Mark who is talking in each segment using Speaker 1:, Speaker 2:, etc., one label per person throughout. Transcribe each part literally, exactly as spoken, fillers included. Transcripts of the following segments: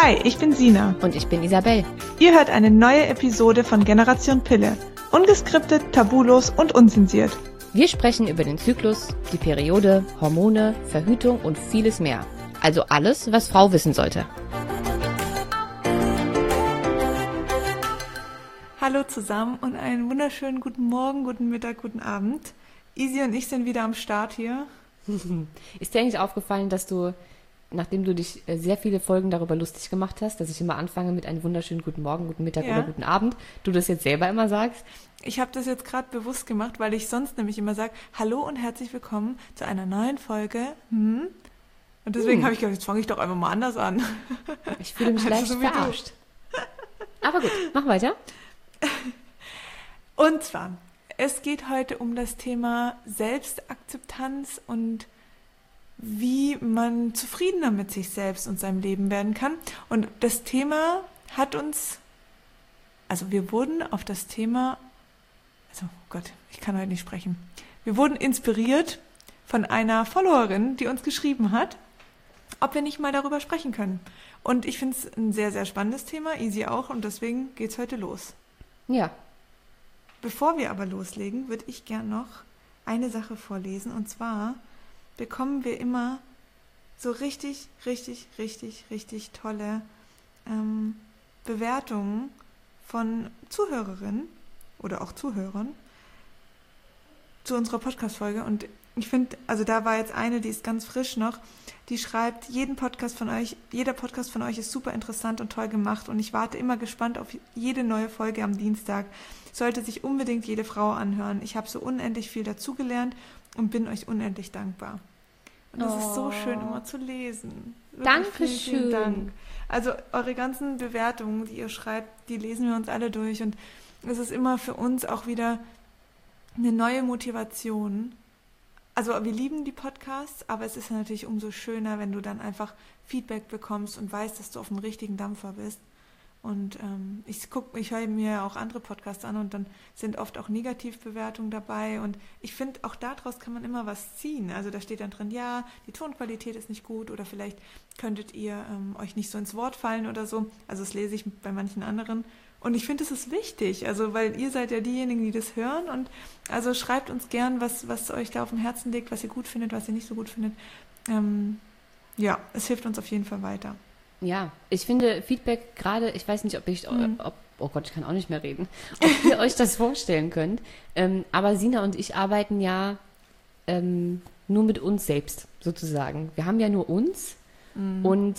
Speaker 1: Hi, ich bin Sina.
Speaker 2: Und ich bin Isabel.
Speaker 1: Ihr hört eine neue Episode von Generation Pille. Ungeskriptet, tabulos und unzensiert.
Speaker 2: Wir sprechen über den Zyklus, die Periode, Hormone, Verhütung und vieles mehr. Also alles, was Frau wissen sollte.
Speaker 1: Hallo zusammen und einen wunderschönen guten Morgen, guten Mittag, guten Abend. Isi und ich sind wieder am Start hier.
Speaker 2: Ist dir eigentlich aufgefallen, dass du, nachdem du dich sehr viele Folgen darüber lustig gemacht hast, dass ich immer anfange mit einem wunderschönen guten Morgen, guten Mittag
Speaker 1: Ja.
Speaker 2: oder guten Abend, du das jetzt selber immer sagst?
Speaker 1: Ich habe das jetzt gerade bewusst gemacht, weil ich sonst nämlich immer sage, hallo und herzlich willkommen zu einer neuen Folge. Hm? Und deswegen
Speaker 2: Hm.
Speaker 1: habe ich gedacht, jetzt fange ich doch einfach mal anders an.
Speaker 2: Ich fühle mich
Speaker 1: Also
Speaker 2: leicht
Speaker 1: so wie du.
Speaker 2: verarscht. Aber gut, mach weiter.
Speaker 1: Und zwar, es geht heute um das Thema Selbstakzeptanz und wie man zufriedener mit sich selbst und seinem Leben werden kann. Und das Thema hat uns, also wir wurden auf das Thema, also oh Gott, ich kann heute nicht sprechen. Wir wurden inspiriert von einer Followerin, die uns geschrieben hat, ob wir nicht mal darüber sprechen können. Und ich finde es ein sehr, sehr spannendes Thema, Easy auch, und deswegen geht's heute los.
Speaker 2: Ja.
Speaker 1: Bevor wir aber loslegen, würde ich gern noch eine Sache vorlesen. Und zwar bekommen wir immer so richtig, richtig, richtig, richtig tolle ähm, Bewertungen von Zuhörerinnen oder auch Zuhörern zu unserer Podcast-Folge. Und ich finde, also da war jetzt eine, die ist ganz frisch noch, die schreibt, jeden Podcast von euch, jeder Podcast von euch ist super interessant und toll gemacht und ich warte immer gespannt auf jede neue Folge am Dienstag. Sollte sich unbedingt jede Frau anhören. Ich habe so unendlich viel dazugelernt und bin euch unendlich dankbar. Und das
Speaker 2: Oh.
Speaker 1: ist so schön immer zu lesen. Wirklich
Speaker 2: Dankeschön.
Speaker 1: Vielen, vielen Dank. Also eure ganzen Bewertungen, die ihr schreibt, die lesen wir uns alle durch und es ist immer für uns auch wieder eine neue Motivation. Also wir lieben die Podcasts, aber es ist natürlich umso schöner, wenn du dann einfach Feedback bekommst und weißt, dass du auf dem richtigen Dampfer bist. Und ähm, ich guck, ich höre mir auch andere Podcasts an und dann sind oft auch Negativbewertungen dabei. Und ich finde, auch daraus kann man immer was ziehen. Also da steht dann drin, ja, die Tonqualität ist nicht gut oder vielleicht könntet ihr ähm, euch nicht so ins Wort fallen oder so. Also das lese ich bei manchen anderen. Und ich finde, es ist wichtig, also weil ihr seid ja diejenigen, die das hören. Und also schreibt uns gern, was, was euch da auf dem Herzen liegt, was ihr gut findet, was ihr nicht so gut findet. Ähm, ja, es hilft uns auf jeden Fall weiter.
Speaker 2: Ja, ich finde Feedback gerade, ich weiß nicht, ob ich,
Speaker 1: Mhm.
Speaker 2: ob, oh Gott, ich kann auch nicht mehr reden, ob ihr euch das vorstellen könnt. Ähm, aber Sina und ich arbeiten ja ähm, nur mit uns selbst, sozusagen. Wir haben ja nur uns
Speaker 1: Mhm.
Speaker 2: und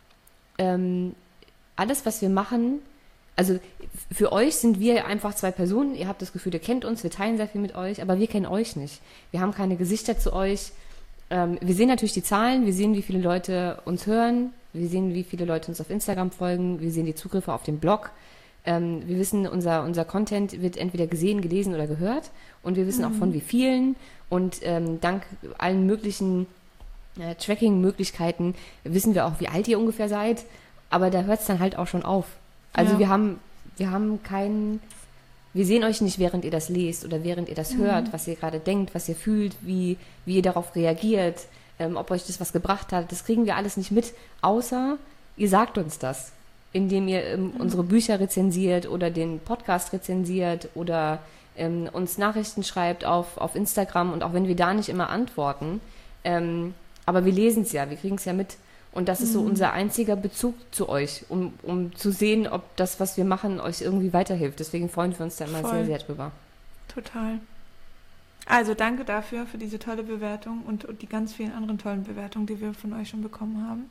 Speaker 2: ähm, alles, was wir machen, also für euch sind wir einfach zwei Personen, ihr habt das Gefühl, ihr kennt uns, wir teilen sehr viel mit euch, aber wir kennen euch nicht. Wir haben keine Gesichter zu euch. Ähm, wir sehen natürlich die Zahlen, wir sehen, wie viele Leute uns hören, wir sehen, wie viele Leute uns auf Instagram folgen, wir sehen die Zugriffe auf den Blog. Ähm, wir wissen, unser, unser Content wird entweder gesehen, gelesen oder gehört und wir wissen
Speaker 1: Mhm.
Speaker 2: auch von wie vielen und ähm, dank allen möglichen äh, Tracking-Möglichkeiten wissen wir auch, wie alt ihr ungefähr seid, aber da hört es dann halt auch schon auf. Also
Speaker 1: Ja.
Speaker 2: wir haben, wir haben keinen, wir sehen euch nicht, während ihr das lest oder während ihr das hört, was ihr gerade denkt, was ihr fühlt, wie, wie ihr darauf reagiert, ähm, ob euch das was gebracht hat. Das kriegen wir alles nicht mit, außer ihr sagt uns das, indem ihr ähm, unsere Bücher rezensiert oder den Podcast rezensiert oder ähm, uns Nachrichten schreibt auf, auf Instagram und auch wenn wir da nicht immer antworten, ähm, aber wir lesen es ja, wir kriegen es ja mit. Und das ist so unser einziger Bezug zu euch, um, um zu sehen, ob das, was wir machen, euch irgendwie weiterhilft. Deswegen freuen wir uns da immer
Speaker 1: Voll.
Speaker 2: sehr, sehr drüber.
Speaker 1: Total. Also danke dafür, für diese tolle Bewertung und, und die ganz vielen anderen tollen Bewertungen, die wir von euch schon bekommen haben.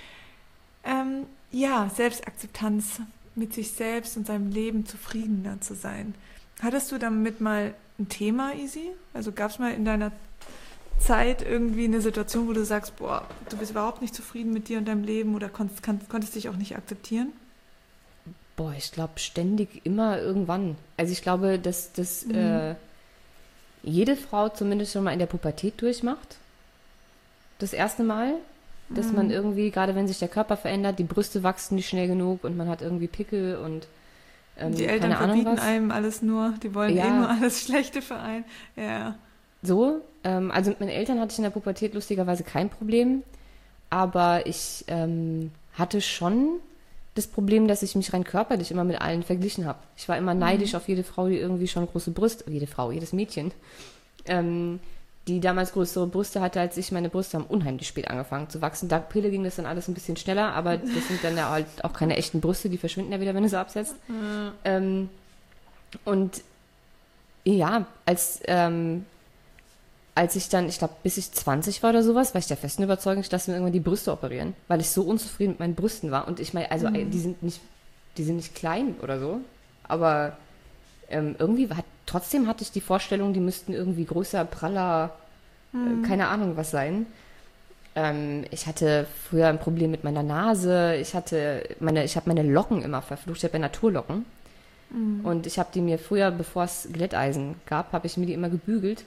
Speaker 1: Ähm, ja, Selbstakzeptanz, mit sich selbst und seinem Leben zufriedener zu sein. Hattest du damit mal ein Thema, Easy? Also gab es mal in deiner Zeit irgendwie eine Situation, wo du sagst, boah, du bist überhaupt nicht zufrieden mit dir und deinem Leben oder konntest, kann, konntest dich auch nicht akzeptieren?
Speaker 2: Boah, ich glaube ständig immer irgendwann. Also ich glaube, dass, dass
Speaker 1: Mhm.
Speaker 2: äh, jede Frau zumindest schon mal in der Pubertät durchmacht. Das erste Mal, dass man irgendwie, gerade wenn sich der Körper verändert, die Brüste wachsen nicht schnell genug und man hat irgendwie Pickel und ähm,
Speaker 1: Die Eltern
Speaker 2: keine Ahnung
Speaker 1: verbieten
Speaker 2: was.
Speaker 1: einem alles nur, die wollen
Speaker 2: Ja.
Speaker 1: eh nur alles Schlechte für einen. Ja.
Speaker 2: So, ähm, also mit meinen Eltern hatte ich in der Pubertät lustigerweise kein Problem, aber ich ähm, hatte schon das Problem, dass ich mich rein körperlich immer mit allen verglichen habe. Ich war immer neidisch mhm. auf jede Frau, die irgendwie schon große Brüste, jede Frau, jedes Mädchen, ähm, die damals größere Brüste hatte als ich. Meine Brüste haben unheimlich spät angefangen zu wachsen. Dank Pille ging das dann alles ein bisschen schneller, aber das sind dann ja halt auch keine echten Brüste, die verschwinden ja wieder, wenn du sie absetzt. Mhm. Ähm, und ja, als, ähm, als ich dann, ich glaube, bis ich zwanzig war oder sowas, war ich der festen Überzeugung, ich lasse mir irgendwann die Brüste operieren, weil ich so unzufrieden mit meinen Brüsten war. Und ich meine, also mhm. die sind nicht, die sind nicht klein oder so, aber ähm, irgendwie hat, trotzdem hatte ich die Vorstellung, die müssten irgendwie größer, praller, mhm. äh, keine Ahnung was sein. Ähm, ich hatte früher ein Problem mit meiner Nase, ich hatte meine, ich habe meine Locken immer verflucht, ich habe ja Naturlocken. Mhm. Und ich habe die mir früher, bevor es Glätteisen gab, habe ich mir die immer gebügelt.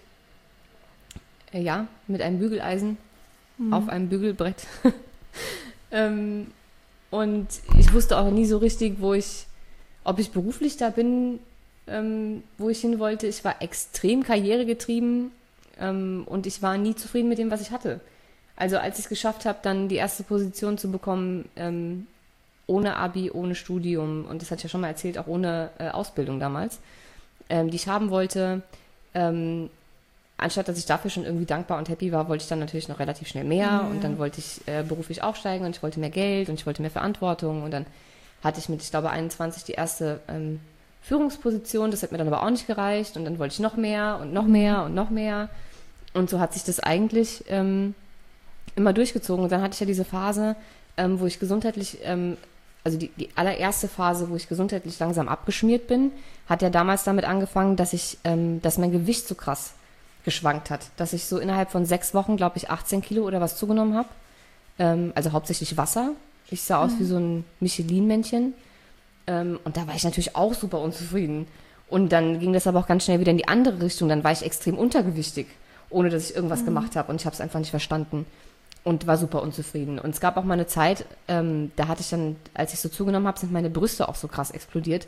Speaker 2: Äh, ja, mit einem Bügeleisen mhm. auf einem Bügelbrett. ähm, und ich wusste auch nie so richtig, wo ich, ob ich beruflich da bin, ähm, wo ich hin wollte. Ich war extrem karrieregetrieben ähm, und ich war nie zufrieden mit dem, was ich hatte. Also als ich es geschafft habe, dann die erste Position zu bekommen, ähm, ohne Abi, ohne Studium, und das hatte ich ja schon mal erzählt, auch ohne äh, Ausbildung damals, ähm, die ich haben wollte, ähm, anstatt dass ich dafür schon irgendwie dankbar und happy war, wollte ich dann natürlich noch relativ schnell mehr ja. Und dann wollte ich äh, beruflich aufsteigen und ich wollte mehr Geld und ich wollte mehr Verantwortung und dann hatte ich mit, ich glaube, einundzwanzig die erste ähm, Führungsposition, das hat mir dann aber auch nicht gereicht und dann wollte ich noch mehr und noch mehr und noch mehr und so hat sich das eigentlich ähm, immer durchgezogen und dann hatte ich ja diese Phase, ähm, wo ich gesundheitlich, ähm, also die, die allererste Phase, wo ich gesundheitlich langsam abgeschmiert bin, hat ja damals damit angefangen, dass ich, ähm, dass mein Gewicht so krass geschwankt hat, dass ich so innerhalb von sechs Wochen, glaube ich, achtzehn Kilo oder was zugenommen habe, ähm, also hauptsächlich Wasser. Ich sah aus mhm. wie so ein Michelin-Männchen ähm, und da war ich natürlich auch super unzufrieden und dann ging das aber auch ganz schnell wieder in die andere Richtung, dann war ich extrem untergewichtig, ohne dass ich irgendwas mhm. gemacht habe und ich habe es einfach nicht verstanden. Und war super unzufrieden. Und es gab auch mal eine Zeit, ähm, da hatte ich dann, als ich so zugenommen habe, sind meine Brüste auch so krass explodiert.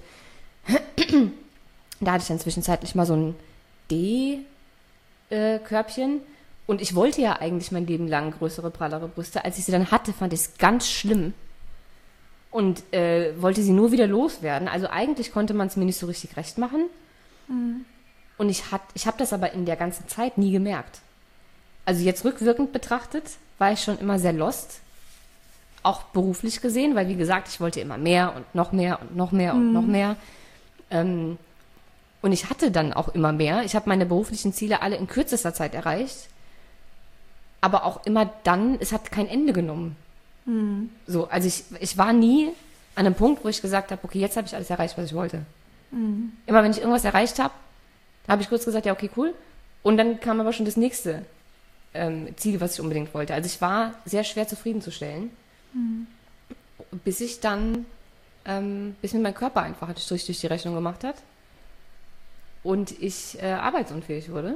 Speaker 2: Da hatte ich dann zwischenzeitlich mal so ein D-Körbchen. Äh, und ich wollte ja eigentlich mein Leben lang größere, prallere Brüste. Als ich sie dann hatte, fand ich es ganz schlimm. Und äh, wollte sie nur wieder loswerden. Also eigentlich konnte man es mir nicht so richtig recht machen. Mhm. Und ich, hat, ich habe das aber in der ganzen Zeit nie gemerkt. Also jetzt rückwirkend betrachtet, war ich schon immer sehr lost, auch beruflich gesehen, weil wie gesagt, ich wollte immer mehr und noch mehr und noch mehr und mm. noch mehr. Ähm, und ich hatte dann auch immer mehr. Ich habe meine beruflichen Ziele alle in kürzester Zeit erreicht, aber auch immer dann, es hat kein Ende genommen. Mm. So, also ich, ich war nie an einem Punkt, wo ich gesagt habe, okay, jetzt habe ich alles erreicht, was ich wollte. Mm. Immer wenn ich irgendwas erreicht habe, habe ich kurz gesagt, ja, okay, cool. Und dann kam aber schon das nächste Ähm, Ziel, was ich unbedingt wollte. Also ich war sehr schwer zufriedenzustellen, mhm. bis ich dann, ähm, bis mir mein Körper einfach einen Strich durch die Rechnung gemacht hat und ich äh, arbeitsunfähig wurde.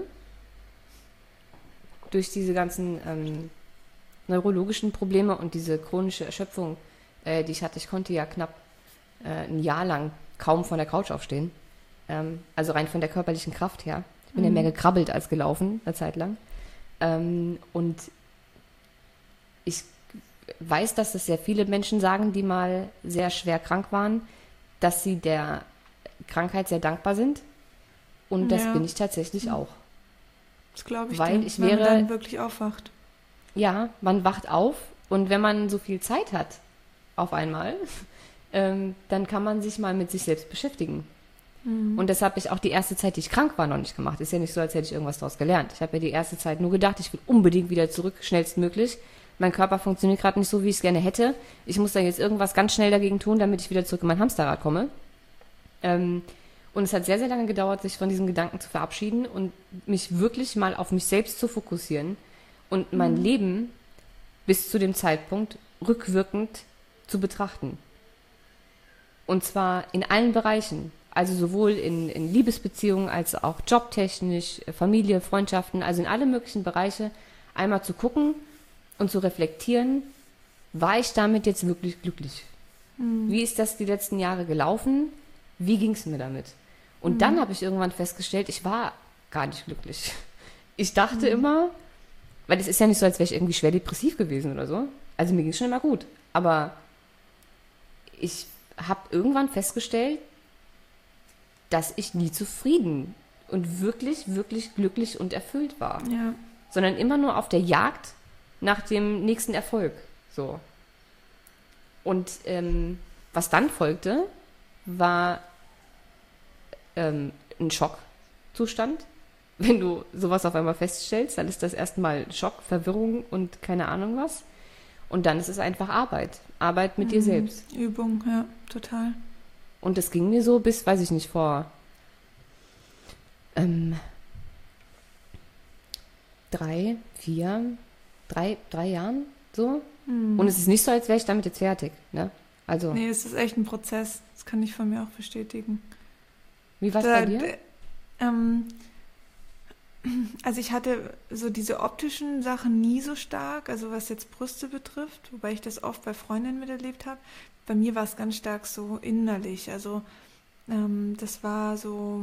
Speaker 2: Durch diese ganzen ähm, neurologischen Probleme und diese chronische Erschöpfung, äh, die ich hatte. Ich konnte ja knapp äh, ein Jahr lang kaum von der Couch aufstehen. Ähm, also rein von der körperlichen Kraft her. Ich bin mhm. ja mehr gekrabbelt als gelaufen, eine Zeit lang. Ähm, und ich weiß, dass das sehr viele Menschen sagen, die mal sehr schwer krank waren, dass sie der Krankheit sehr dankbar sind. Und das ja. bin ich tatsächlich auch.
Speaker 1: Das glaube ich,
Speaker 2: weil
Speaker 1: dir,
Speaker 2: ich wäre,
Speaker 1: wenn man dann wirklich aufwacht.
Speaker 2: Ja, man wacht auf und wenn man so viel Zeit hat, auf einmal, ähm, dann kann man sich mal mit sich selbst beschäftigen. Und das habe ich auch die erste Zeit, die ich krank war, noch nicht gemacht. Ist ja nicht so, als hätte ich irgendwas daraus gelernt. Ich habe ja die erste Zeit nur gedacht, ich will unbedingt wieder zurück, schnellstmöglich. Mein Körper funktioniert gerade nicht so, wie ich es gerne hätte. Ich muss da jetzt irgendwas ganz schnell dagegen tun, damit ich wieder zurück in mein Hamsterrad komme. Ähm, und es hat sehr, sehr lange gedauert, sich von diesem Gedanken zu verabschieden und mich wirklich mal auf mich selbst zu fokussieren und mein mhm. Leben bis zu dem Zeitpunkt rückwirkend zu betrachten. Und zwar in allen Bereichen. Also sowohl in, in Liebesbeziehungen als auch jobtechnisch, Familie, Freundschaften, also in alle möglichen Bereiche einmal zu gucken und zu reflektieren, war ich damit jetzt wirklich glücklich? Mhm. Wie ist das die letzten Jahre gelaufen? Wie ging es mir damit? Und mhm. dann habe ich irgendwann festgestellt, ich war gar nicht glücklich. Ich dachte mhm. immer, weil es ist ja nicht so, als wäre ich irgendwie schwer depressiv gewesen oder so. Also mir ging es schon immer gut. Aber ich habe irgendwann festgestellt, dass ich nie zufrieden und wirklich, wirklich glücklich und erfüllt war.
Speaker 1: Ja.
Speaker 2: Sondern immer nur auf der Jagd nach dem nächsten Erfolg. So. Und ähm, was dann folgte, war ähm, ein Schockzustand. Wenn du sowas auf einmal feststellst, dann ist das erstmal Schock, Verwirrung und keine Ahnung was. Und dann ist es einfach Arbeit. Arbeit mit
Speaker 1: Mhm.
Speaker 2: dir selbst.
Speaker 1: Übung, ja, total.
Speaker 2: Und das ging mir so bis, weiß ich nicht, vor ähm, drei, vier, drei, drei Jahren so.
Speaker 1: Mhm.
Speaker 2: Und es ist nicht so, als wäre ich damit jetzt fertig. Ne? Also,
Speaker 1: Nee, es ist echt ein Prozess. Das kann ich von mir auch bestätigen.
Speaker 2: wie war es
Speaker 1: Da-
Speaker 2: bei dir?
Speaker 1: d- Ähm, also ich hatte so diese optischen Sachen nie so stark, also was jetzt Brüste betrifft, wobei ich das oft bei Freundinnen miterlebt habe. Bei mir war es ganz stark so innerlich. Also ähm, das war so,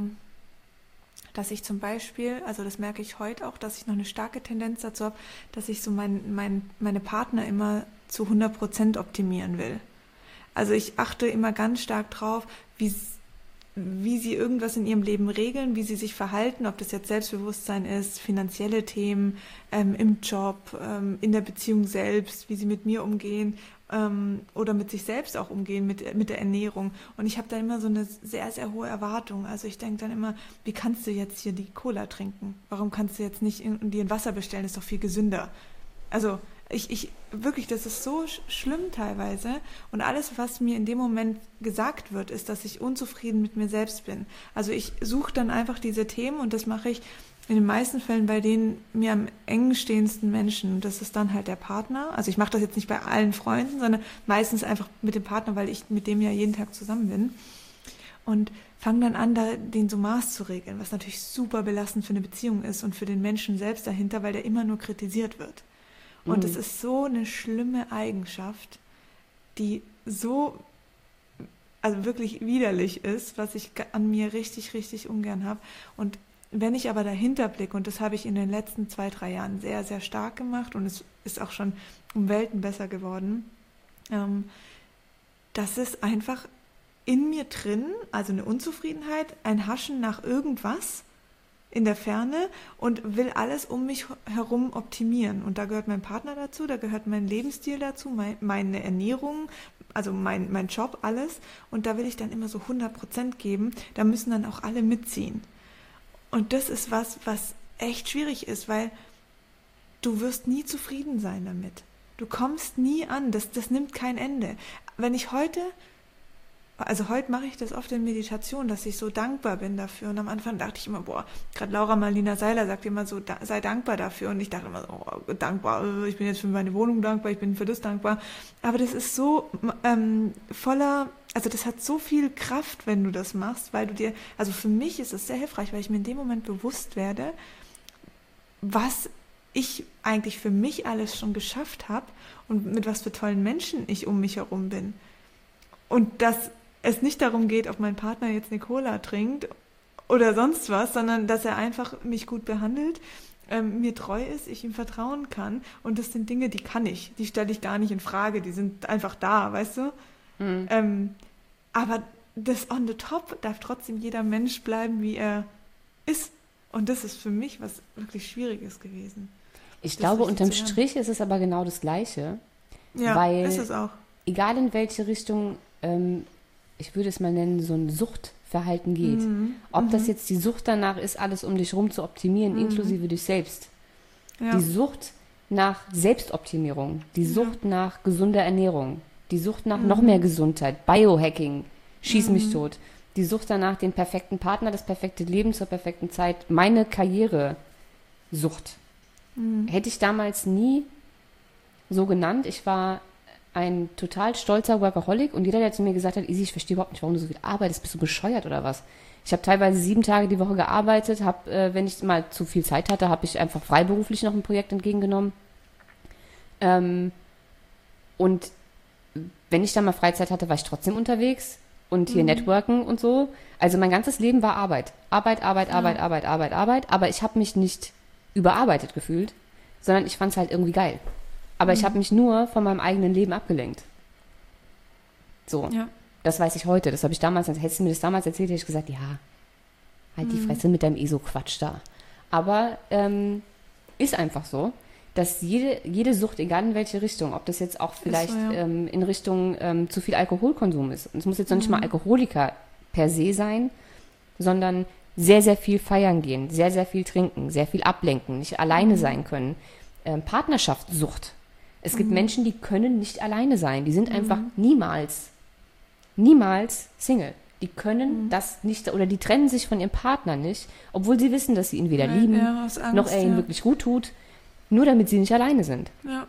Speaker 1: dass ich zum Beispiel, also das merke ich heute auch, dass ich noch eine starke Tendenz dazu habe, dass ich so mein, mein, meine Partner immer zu hundert Prozent optimieren will. Also ich achte immer ganz stark drauf, wie, s- wie sie irgendwas in ihrem Leben regeln, wie sie sich verhalten, ob das jetzt Selbstbewusstsein ist, finanzielle Themen, ähm, im Job, ähm, in der Beziehung selbst, wie sie mit mir umgehen ähm, oder mit sich selbst auch umgehen, mit, mit der Ernährung. Und ich habe da immer so eine sehr, sehr hohe Erwartung. Also ich denke dann immer, wie kannst du jetzt hier die Cola trinken? Warum kannst du jetzt nicht in, dir ein Wasser bestellen? Das ist doch viel gesünder. Also ich, ich, wirklich, das ist so sch- schlimm teilweise. Und alles, was mir in dem Moment gesagt wird, ist, dass ich unzufrieden mit mir selbst bin. Also ich suche dann einfach diese Themen und das mache ich in den meisten Fällen bei den mir am eng stehendsten Menschen. Das ist dann halt der Partner. Also ich mache das jetzt nicht bei allen Freunden, sondern meistens einfach mit dem Partner, weil ich mit dem ja jeden Tag zusammen bin. Und fange dann an, da den so Maß zu regeln, was natürlich super belastend für eine Beziehung ist und für den Menschen selbst dahinter, weil der immer nur kritisiert wird. Und es
Speaker 2: Mhm.
Speaker 1: ist so eine schlimme Eigenschaft, die so, also wirklich widerlich ist, was ich ga- an mir richtig, richtig ungern habe. Und wenn ich aber dahinter blicke, und das habe ich in den letzten zwei, drei Jahren sehr, sehr stark gemacht und es ist auch schon um Welten besser geworden, ähm, das ist einfach in mir drin, also eine Unzufriedenheit, ein Haschen nach irgendwas in der Ferne und will alles um mich herum optimieren. Und da gehört mein Partner dazu, da gehört mein Lebensstil dazu, mein, meine Ernährung, also mein, mein Job, alles. Und da will ich dann immer so hundert Prozent geben. Da müssen dann auch alle mitziehen. Und das ist was, was echt schwierig ist, weil du wirst nie zufrieden sein damit. Du kommst nie an, das, das nimmt kein Ende. Wenn ich heute Also heute mache ich das oft in Meditation, dass ich so dankbar bin dafür. Und am Anfang dachte ich immer, boah, gerade Laura Marlina Seiler sagt immer so, da, sei dankbar dafür. Und ich dachte immer so, oh, dankbar, äh, ich bin jetzt für meine Wohnung dankbar, ich bin für das dankbar. Aber das ist so ähm, voller, also das hat so viel Kraft, wenn du das machst, weil du dir, also für mich ist es sehr hilfreich, weil ich mir in dem Moment bewusst werde, was ich eigentlich für mich alles schon geschafft habe und mit was für tollen Menschen ich um mich herum bin. Und dass es nicht darum geht, ob mein Partner jetzt eine Cola trinkt oder sonst was, sondern dass er einfach mich gut behandelt, ähm, mir treu ist, ich ihm vertrauen kann. Und das sind Dinge, die kann ich. Die stelle ich gar nicht in Frage. Die sind einfach da, weißt du?
Speaker 2: Mhm.
Speaker 1: Ähm, aber das on the top darf trotzdem jeder Mensch bleiben, wie er ist. Und das ist für mich was wirklich Schwieriges gewesen.
Speaker 2: Ich
Speaker 1: Das
Speaker 2: glaube,
Speaker 1: richtig
Speaker 2: unterm
Speaker 1: zu lernen.
Speaker 2: Strich ist es aber genau das Gleiche.
Speaker 1: Ja,
Speaker 2: Weil-
Speaker 1: ist es auch.
Speaker 2: Egal in welche Richtung, ähm, ich würde es mal nennen, so ein Suchtverhalten geht.
Speaker 1: Mhm.
Speaker 2: Ob das
Speaker 1: Mhm.
Speaker 2: jetzt die Sucht danach ist, alles um dich rum zu optimieren,
Speaker 1: Mhm.
Speaker 2: inklusive dich selbst.
Speaker 1: Ja.
Speaker 2: Die Sucht nach Selbstoptimierung, die
Speaker 1: Ja.
Speaker 2: Sucht nach gesunder Ernährung, die Sucht nach
Speaker 1: Mhm.
Speaker 2: noch mehr Gesundheit, Biohacking, schieß mich
Speaker 1: Mhm.
Speaker 2: tot, die Sucht danach, den perfekten Partner, das perfekte Leben zur perfekten Zeit, meine Karriere, Sucht.
Speaker 1: Mhm.
Speaker 2: Hätte ich damals nie so genannt. Ich war ein total stolzer Workaholic und jeder, der zu mir gesagt hat, Isi, ich verstehe überhaupt nicht, warum du so viel arbeitest, bist du bescheuert oder was? Ich habe teilweise sieben Tage die Woche gearbeitet, habe, äh, wenn ich mal zu viel Zeit hatte, habe ich einfach freiberuflich noch ein Projekt entgegengenommen. Ähm, und wenn ich dann mal Freizeit hatte, war ich trotzdem unterwegs und hier
Speaker 1: Mhm.
Speaker 2: networken und so. Also mein ganzes Leben war Arbeit. Arbeit, Arbeit,
Speaker 1: Ja.
Speaker 2: Arbeit, Arbeit, Arbeit, Arbeit. Aber ich habe mich nicht überarbeitet gefühlt, sondern ich fand es halt irgendwie geil. Aber ich
Speaker 1: Mhm.
Speaker 2: habe mich nur von meinem eigenen Leben abgelenkt. So,
Speaker 1: Ja.
Speaker 2: das weiß ich heute. Das habe ich damals, hättest du mir das damals erzählt, hätte ich gesagt, ja, halt die Fresse mit deinem ESO-Quatsch da. Aber ähm, ist einfach so, dass jede, jede Sucht, egal in welche Richtung, ob das jetzt auch vielleicht
Speaker 1: so, ja.
Speaker 2: ähm, in Richtung ähm, zu viel Alkoholkonsum ist. Und es muss jetzt noch nicht mal Alkoholiker per se sein, sondern sehr, sehr viel feiern gehen, sehr, sehr viel trinken, sehr viel ablenken, nicht alleine sein können. Ähm, Partnerschaftssucht. Es gibt Menschen, die können nicht alleine sein. Die sind einfach niemals, niemals Single. Die können das nicht, oder die trennen sich von ihrem Partner nicht, obwohl sie wissen, dass sie ihn weder
Speaker 1: Ja,
Speaker 2: lieben,
Speaker 1: ja, aus Angst,
Speaker 2: noch er ihnen
Speaker 1: ja.
Speaker 2: wirklich gut tut, nur damit sie nicht alleine sind.
Speaker 1: Ja.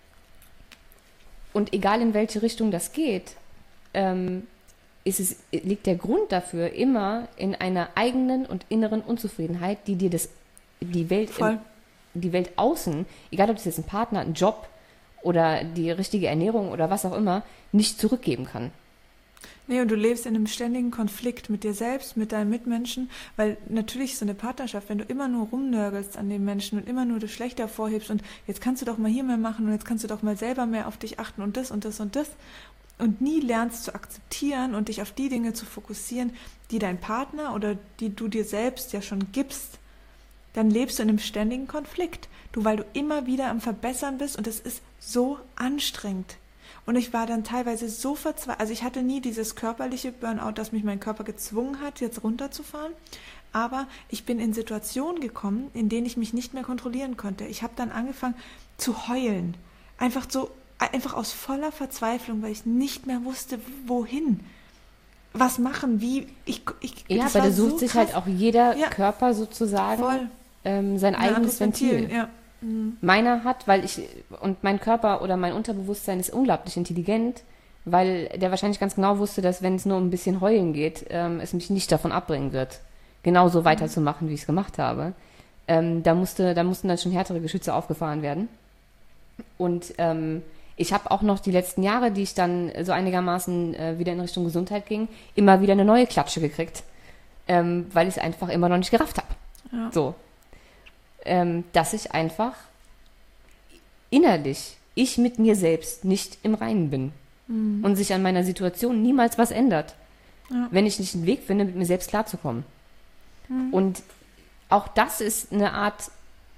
Speaker 2: Und egal in welche Richtung das geht, ähm, ist es, liegt der Grund dafür immer in einer eigenen und inneren Unzufriedenheit, die dir das, die Welt,
Speaker 1: Voll.
Speaker 2: im, die Welt außen, egal ob das jetzt ein Partner, ein Job oder die richtige Ernährung oder was auch immer, nicht zurückgeben kann.
Speaker 1: Nee, und du lebst in einem ständigen Konflikt mit dir selbst, mit deinen Mitmenschen, weil natürlich so eine Partnerschaft, wenn du immer nur rumnörgelst an den Menschen und immer nur das Schlechte hervorhebst und jetzt kannst du doch mal hier mehr machen und jetzt kannst du doch mal selber mehr auf dich achten und das und das und das und nie lernst zu akzeptieren und dich auf die Dinge zu fokussieren, die dein Partner oder die du dir selbst ja schon gibst, dann lebst du in einem ständigen Konflikt. Du, weil du immer wieder am Verbessern bist und es ist so anstrengend. Und ich war dann teilweise so verzweifelt, also ich hatte nie dieses körperliche Burnout, dass mich mein Körper gezwungen hat, jetzt runterzufahren, aber ich bin in Situationen gekommen, in denen ich mich nicht mehr kontrollieren konnte. Ich habe dann angefangen zu heulen, einfach so, einfach aus voller Verzweiflung, weil ich nicht mehr wusste, wohin, was machen, wie, ich, ich
Speaker 2: Ja,
Speaker 1: das
Speaker 2: aber
Speaker 1: war
Speaker 2: da sucht
Speaker 1: so
Speaker 2: sich
Speaker 1: krass.
Speaker 2: halt auch jeder
Speaker 1: Ja.
Speaker 2: Körper sozusagen
Speaker 1: Voll.
Speaker 2: ähm, sein
Speaker 1: Ein
Speaker 2: eigenes
Speaker 1: anderes
Speaker 2: Ventil.
Speaker 1: Ja.
Speaker 2: Meiner hat, weil ich, und mein Körper oder mein Unterbewusstsein ist unglaublich intelligent, weil der wahrscheinlich ganz genau wusste, dass wenn es nur um ein bisschen heulen geht, ähm, es mich nicht davon abbringen wird, genauso weiterzumachen, wie ich es gemacht habe. Ähm, da musste, da mussten dann schon härtere Geschütze aufgefahren werden. Und ähm, ich habe auch noch die letzten Jahre, die ich dann so einigermaßen äh, wieder in Richtung Gesundheit ging, immer wieder eine neue Klatsche gekriegt, ähm, weil ich es einfach immer noch nicht gerafft habe.
Speaker 1: Ja.
Speaker 2: So. Ähm, dass ich einfach innerlich, ich mit mir selbst nicht im Reinen bin
Speaker 1: Mhm.
Speaker 2: und sich an meiner Situation niemals was ändert,
Speaker 1: Ja.
Speaker 2: wenn ich nicht einen Weg finde, mit mir selbst klarzukommen. Und auch das ist eine Art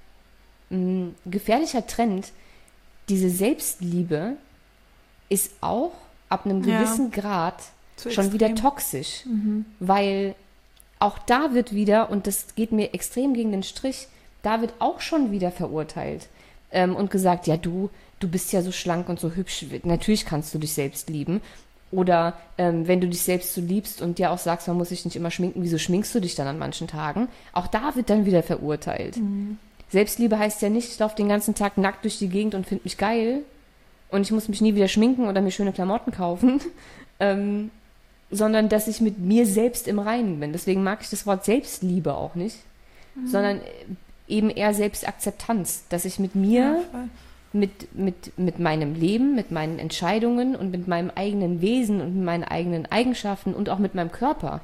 Speaker 2: mh, gefährlicher Trend. Diese Selbstliebe ist auch ab einem
Speaker 1: Ja.
Speaker 2: gewissen Grad
Speaker 1: Zu
Speaker 2: schon
Speaker 1: extrem.
Speaker 2: wieder toxisch, weil auch da wird wieder, und das geht mir extrem gegen den Strich, da wird auch schon wieder verurteilt ähm, und gesagt, ja du, du bist ja so schlank und so hübsch, natürlich kannst du dich selbst lieben. Oder ähm, wenn du dich selbst so liebst und dir auch sagst, man muss sich nicht immer schminken, wieso schminkst du dich dann an manchen Tagen? Auch da wird dann wieder verurteilt. Selbstliebe heißt ja nicht, ich laufe den ganzen Tag nackt durch die Gegend und finde mich geil und ich muss mich nie wieder schminken oder mir schöne Klamotten kaufen, ähm, sondern dass ich mit mir selbst im Reinen bin. Deswegen mag ich das Wort Selbstliebe auch nicht, sondern eben eher Selbstakzeptanz, dass ich mit mir,
Speaker 1: Ja, voll.
Speaker 2: mit, mit, mit meinem Leben, mit meinen Entscheidungen und mit meinem eigenen Wesen und mit meinen eigenen Eigenschaften und auch mit meinem Körper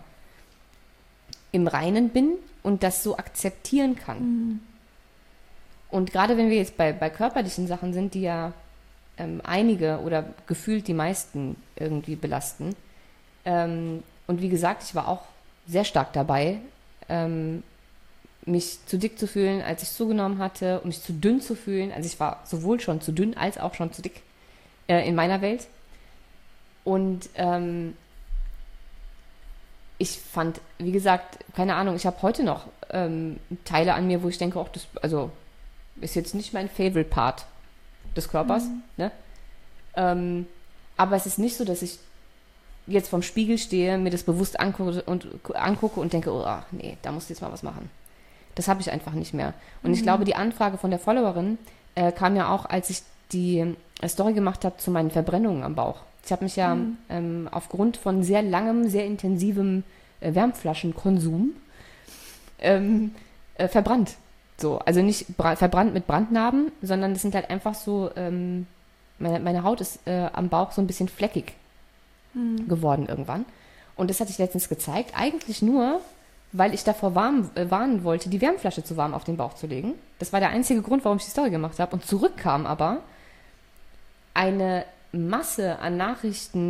Speaker 2: im Reinen bin und das so akzeptieren kann. Und gerade wenn wir jetzt bei, bei körperlichen Sachen sind, die ja ähm, einige oder gefühlt die meisten irgendwie belasten. Ähm, und wie gesagt, ich war auch sehr stark dabei, ähm, mich zu dick zu fühlen, als ich zugenommen hatte, und mich zu dünn zu fühlen. Also ich war sowohl schon zu dünn als auch schon zu dick äh, in meiner Welt. Und ähm, ich fand, wie gesagt, keine Ahnung, ich habe heute noch ähm, Teile an mir, wo ich denke, auch das, also ist jetzt nicht mein Favorite Part des Körpers, ne? Ähm, aber es ist nicht so, dass ich jetzt vorm Spiegel stehe, mir das bewusst angucke und, angucke und denke, oh, ach, nee, da musst du jetzt mal was machen. Das habe ich einfach nicht mehr. Und
Speaker 1: Mhm.
Speaker 2: ich glaube, die Anfrage von der Followerin äh, kam ja auch, als ich die äh, Story gemacht habe zu meinen Verbrennungen am Bauch. Ich habe mich ja
Speaker 1: Mhm.
Speaker 2: ähm, aufgrund von sehr langem, sehr intensivem äh, Wärmflaschenkonsum ähm, äh, verbrannt. So, also nicht bra- verbrannt mit Brandnarben, sondern das sind halt einfach so, ähm, meine, meine Haut ist äh, am Bauch so ein bisschen fleckig geworden irgendwann. Und das hatte ich letztens gezeigt, eigentlich nur, weil ich davor warm, äh, warnen wollte, die Wärmflasche zu warm auf den Bauch zu legen. Das war der einzige Grund, warum ich die Story gemacht habe. Und zurück kam aber eine Masse an Nachrichten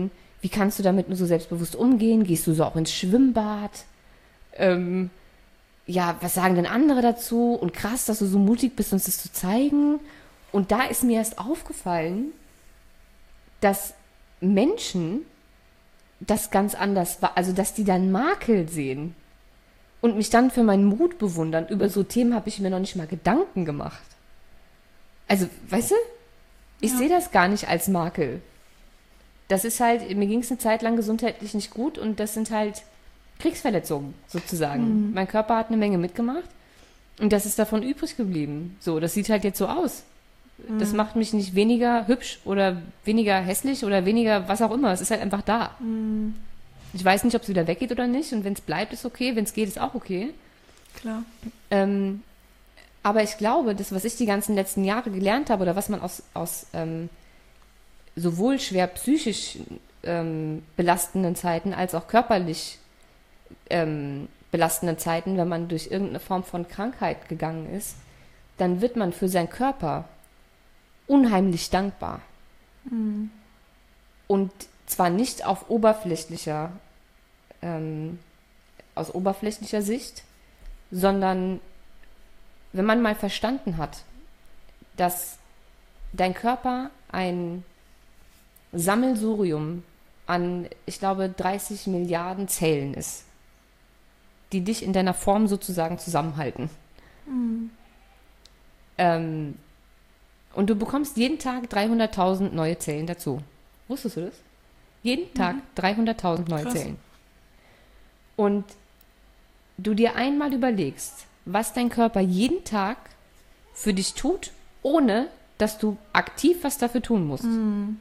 Speaker 2: Wie kannst du damit nur so selbstbewusst umgehen? Gehst du so auch ins Schwimmbad? Ähm, ja, was sagen denn andere dazu? Und krass, dass du so mutig bist, uns das zu zeigen. Und da ist mir erst aufgefallen, dass Menschen das ganz anders war, also dass die dann Makel sehen und mich dann für meinen Mut bewundern. Über so Themen habe ich mir noch nicht mal Gedanken gemacht. Also, weißt du, ich
Speaker 1: Ja.
Speaker 2: sehe das gar nicht als Makel. Das ist halt, mir ging es eine Zeit lang gesundheitlich nicht gut und das sind halt Kriegsverletzungen sozusagen.
Speaker 1: Mhm.
Speaker 2: Mein Körper hat eine Menge mitgemacht und das ist davon übrig geblieben. So, das sieht halt jetzt so aus. Das
Speaker 1: Mhm.
Speaker 2: macht mich nicht weniger hübsch oder weniger hässlich oder weniger was auch immer. Es ist halt einfach da.
Speaker 1: Mhm.
Speaker 2: Ich weiß nicht, ob es wieder weggeht oder nicht. Und wenn es bleibt, ist okay. Wenn es geht, ist auch okay.
Speaker 1: Klar.
Speaker 2: Ähm, aber ich glaube, das, was ich die ganzen letzten Jahre gelernt habe oder was man aus, aus ähm, sowohl schwer psychisch ähm, belastenden Zeiten als auch körperlich ähm, belastenden Zeiten, wenn man durch irgendeine Form von Krankheit gegangen ist, dann wird man für seinen Körper unheimlich dankbar.
Speaker 1: Mhm.
Speaker 2: Und zwar nicht auf oberflächlicher, ähm, aus oberflächlicher Sicht, sondern wenn man mal verstanden hat, dass dein Körper ein Sammelsurium an, ich glaube, dreißig Milliarden Zellen ist, die dich in deiner Form sozusagen zusammenhalten.
Speaker 1: Mhm.
Speaker 2: Ähm, und du bekommst jeden Tag dreihunderttausend neue Zellen dazu. Wusstest du das? Jeden Tag dreihunderttausend neue
Speaker 1: Krass.
Speaker 2: Zellen. Und du dir einmal überlegst, was dein Körper jeden Tag für dich tut, ohne dass du aktiv was dafür tun musst.
Speaker 1: Mhm.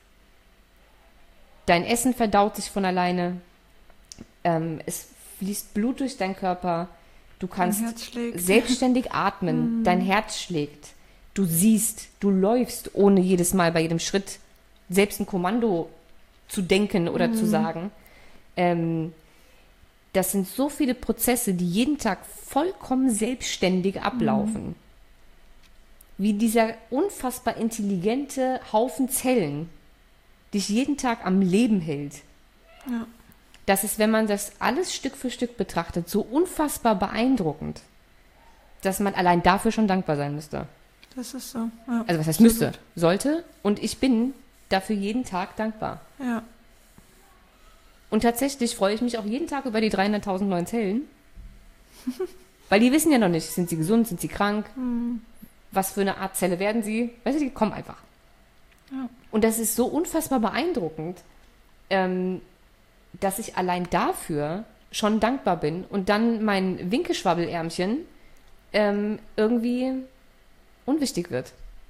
Speaker 2: Dein Essen verdaut sich von alleine, ähm, es fließt Blut durch deinen Körper, du kannst
Speaker 1: Herz schlägt.
Speaker 2: selbstständig atmen, dein Herz schlägt, du siehst, du läufst, ohne jedes Mal bei jedem Schritt selbst ein Kommando zu denken oder zu sagen. Ähm, das sind so viele Prozesse, die jeden Tag vollkommen selbstständig ablaufen. Wie dieser unfassbar intelligente Haufen Zellen dich jeden Tag am Leben hält.
Speaker 1: Ja.
Speaker 2: Das ist, wenn man das alles Stück für Stück betrachtet, so unfassbar beeindruckend, dass man allein dafür schon dankbar sein müsste.
Speaker 1: Das ist so. Ja.
Speaker 2: Also was heißt
Speaker 1: Absolut.
Speaker 2: müsste? Sollte. Und ich bin dafür jeden Tag dankbar.
Speaker 1: Ja.
Speaker 2: Und tatsächlich freue ich mich auch jeden Tag über die dreihunderttausend neuen Zellen. Weil die wissen ja noch nicht, sind sie gesund, sind sie krank,
Speaker 1: Mhm.
Speaker 2: was für eine Art Zelle werden sie. Weißt du, die kommen einfach.
Speaker 1: Ja.
Speaker 2: Und das ist so unfassbar beeindruckend, ähm, dass ich allein dafür schon dankbar bin und dann mein Winkelschwabbelärmchen ähm, irgendwie unwichtig wird.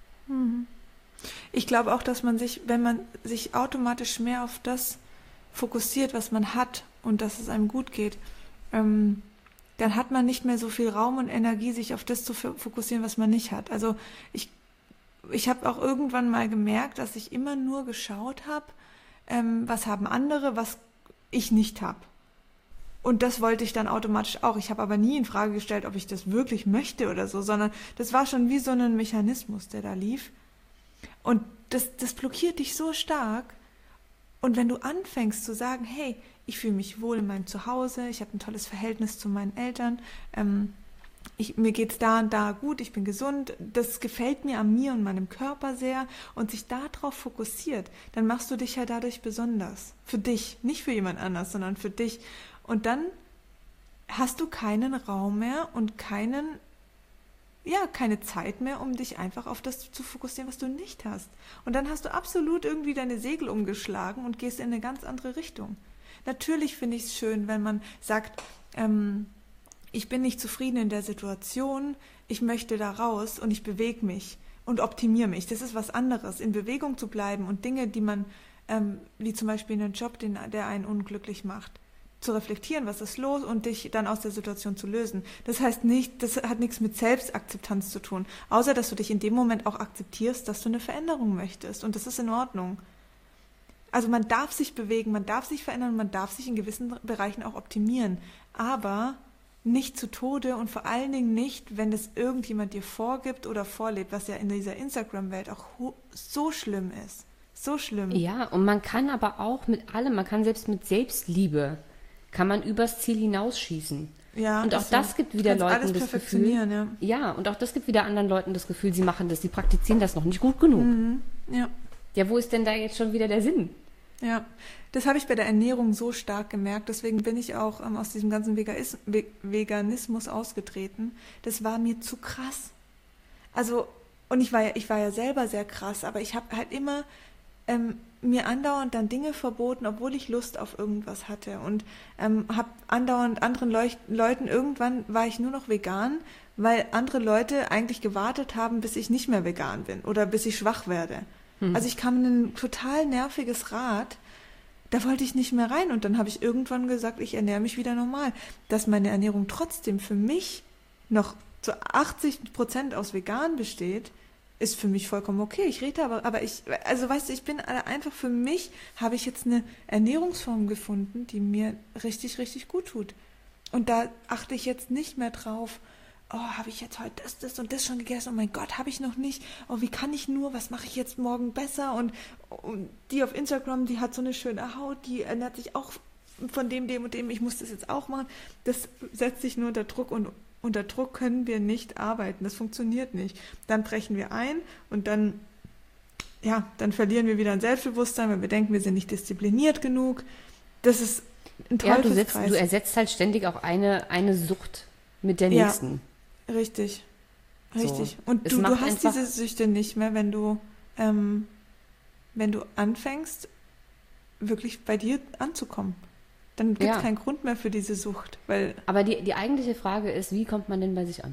Speaker 1: Ich glaube auch, dass man sich, wenn man sich automatisch mehr auf das fokussiert, was man hat und dass es einem gut geht, ähm, dann hat man nicht mehr so viel Raum und Energie, sich auf das zu f- fokussieren, was man nicht hat. Also ich, ich habe auch irgendwann mal gemerkt, dass ich immer nur geschaut habe, ähm, was haben andere, was ich nicht habe. Und das wollte ich dann automatisch auch. Ich habe aber nie in Frage gestellt, ob ich das wirklich möchte oder so, sondern das war schon wie so ein Mechanismus, der da lief. Und das, das blockiert dich so stark. Und wenn du anfängst zu sagen, hey, ich fühle mich wohl in meinem Zuhause, ich habe ein tolles Verhältnis zu meinen Eltern, ähm, ich, mir geht's da und da gut, ich bin gesund, das gefällt mir an mir und meinem Körper sehr und sich darauf fokussiert, dann machst du dich ja dadurch besonders. Für dich, nicht für jemand anders, sondern für dich. Und dann hast du keinen Raum mehr und keinen, ja, keine Zeit mehr, um dich einfach auf das zu fokussieren, was du nicht hast. Und dann hast du absolut irgendwie deine Segel umgeschlagen und gehst in eine ganz andere Richtung. Natürlich finde ich es schön, wenn man sagt, ähm, ich bin nicht zufrieden in der Situation, ich möchte da raus und ich bewege mich und optimiere mich. Das ist was anderes, in Bewegung zu bleiben und Dinge, die man, ähm, wie zum Beispiel einen Job, den, der einen unglücklich macht, zu reflektieren, was ist los und dich dann aus der Situation zu lösen. Das heißt nicht, das hat nichts mit Selbstakzeptanz zu tun, außer dass du dich in dem Moment auch akzeptierst, dass du eine Veränderung möchtest und das ist in Ordnung. Also man darf sich bewegen, man darf sich verändern, man darf sich in gewissen Bereichen auch optimieren, aber nicht zu Tode und vor allen Dingen nicht, wenn das irgendjemand dir vorgibt oder vorlebt, was ja in dieser Instagram-Welt auch so schlimm ist. So schlimm.
Speaker 2: Ja, und man kann aber auch mit allem, man kann selbst mit Selbstliebe, kann man übers Ziel hinausschießen.
Speaker 1: Ja,
Speaker 2: und auch
Speaker 1: so.
Speaker 2: das gibt wieder
Speaker 1: Du kannst
Speaker 2: Leuten
Speaker 1: alles
Speaker 2: das Gefühl.
Speaker 1: perfektionieren, ja.
Speaker 2: Ja, und auch das gibt wieder anderen Leuten das Gefühl, sie machen das, sie praktizieren das noch nicht gut genug.
Speaker 1: Mhm. Ja.
Speaker 2: Ja, wo ist denn da jetzt schon wieder der Sinn?
Speaker 1: Ja, das habe ich bei der Ernährung so stark gemerkt. Deswegen bin ich auch ähm, aus diesem ganzen Veganis- Ve- Veganismus ausgetreten. Das war mir zu krass. Also, und ich war ja, ich war ja selber sehr krass, aber ich habe halt immer ähm, mir andauernd dann Dinge verboten, obwohl ich Lust auf irgendwas hatte. Und ähm, habe andauernd anderen Leuch- Leuten, irgendwann war ich nur noch vegan, weil andere Leute eigentlich gewartet haben, bis ich nicht mehr vegan bin oder bis ich schwach werde. Also ich kam in ein total nerviges Rad, da wollte ich nicht mehr rein und dann habe ich irgendwann gesagt, ich ernähre mich wieder normal. Dass meine Ernährung trotzdem für mich noch zu achtzig Prozent aus vegan besteht, ist für mich vollkommen okay. Ich rede aber, aber ich, also weißt du, ich bin einfach für mich, habe ich jetzt eine Ernährungsform gefunden, die mir richtig, richtig gut tut. Und da achte ich jetzt nicht mehr drauf, oh, habe ich jetzt heute das, das und das schon gegessen? Oh mein Gott, habe ich noch nicht. Oh, wie kann ich nur? Was mache ich jetzt morgen besser? Und, und die auf Instagram, die hat so eine schöne Haut, die ernährt sich auch von dem, dem und dem. Ich muss das jetzt auch machen. Das setzt sich nur unter Druck und unter Druck können wir nicht arbeiten. Das funktioniert nicht. Dann brechen wir ein und dann, ja, dann verlieren wir wieder ein Selbstbewusstsein, weil wir denken, wir sind nicht diszipliniert genug. Das ist ein
Speaker 2: Ja, du, setzt,
Speaker 1: Teufelskreis.
Speaker 2: du ersetzt halt ständig auch eine, eine Sucht mit der
Speaker 1: Ja.
Speaker 2: nächsten.
Speaker 1: Richtig, richtig.
Speaker 2: So.
Speaker 1: Und
Speaker 2: Es
Speaker 1: du, du
Speaker 2: macht
Speaker 1: hast
Speaker 2: einfach-
Speaker 1: diese Süchte nicht mehr, wenn du, ähm, wenn du anfängst, wirklich bei dir anzukommen. Dann gibt es
Speaker 2: Ja.
Speaker 1: keinen Grund mehr für diese Sucht, weil
Speaker 2: Aber die, die eigentliche Frage ist, wie kommt man denn bei sich an?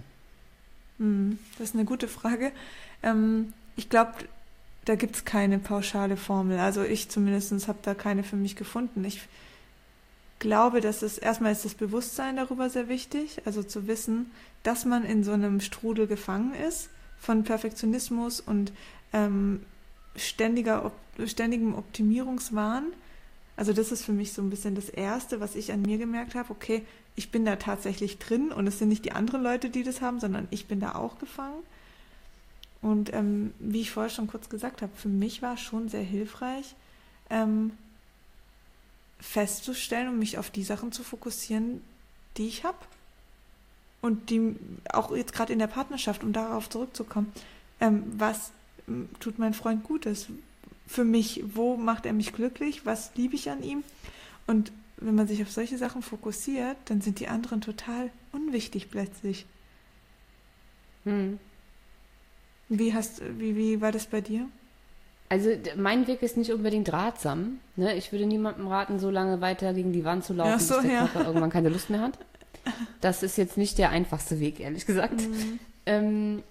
Speaker 1: hm, das ist eine gute Frage. Ähm, ich glaube, da gibt es keine pauschale Formel. Also ich zumindest habe da keine für mich gefunden. Ich glaube, dass es erstmal ist das Bewusstsein darüber sehr wichtig, also zu wissen, dass man in so einem Strudel gefangen ist von Perfektionismus und ähm, ständiger, op- ständigem Optimierungswahn. Also das ist für mich so ein bisschen das Erste, was ich an mir gemerkt habe. Okay, ich bin da tatsächlich drin und es sind nicht die anderen Leute, die das haben, sondern ich bin da auch gefangen. Und ähm, wie ich vorher schon kurz gesagt habe, für mich war es schon sehr hilfreich, ähm, festzustellen und mich auf die Sachen zu fokussieren, die ich habe. Und die auch jetzt gerade in der Partnerschaft, um darauf zurückzukommen, ähm, was ähm, tut mein Freund Gutes für mich? Wo macht er mich glücklich? Was liebe ich an ihm? Und wenn man sich auf solche Sachen fokussiert, dann sind die anderen total unwichtig plötzlich.
Speaker 2: Hm.
Speaker 1: Wie hast, wie, wie war das bei dir?
Speaker 2: Also d- mein Weg ist nicht unbedingt ratsam. Ne? Ich würde niemandem raten, so lange weiter gegen die Wand zu laufen,
Speaker 1: Ach so,
Speaker 2: bis der
Speaker 1: ja.
Speaker 2: Körper irgendwann keine Lust mehr hat. Das ist jetzt nicht der einfachste Weg, ehrlich gesagt.
Speaker 1: Mhm.
Speaker 2: Ähm,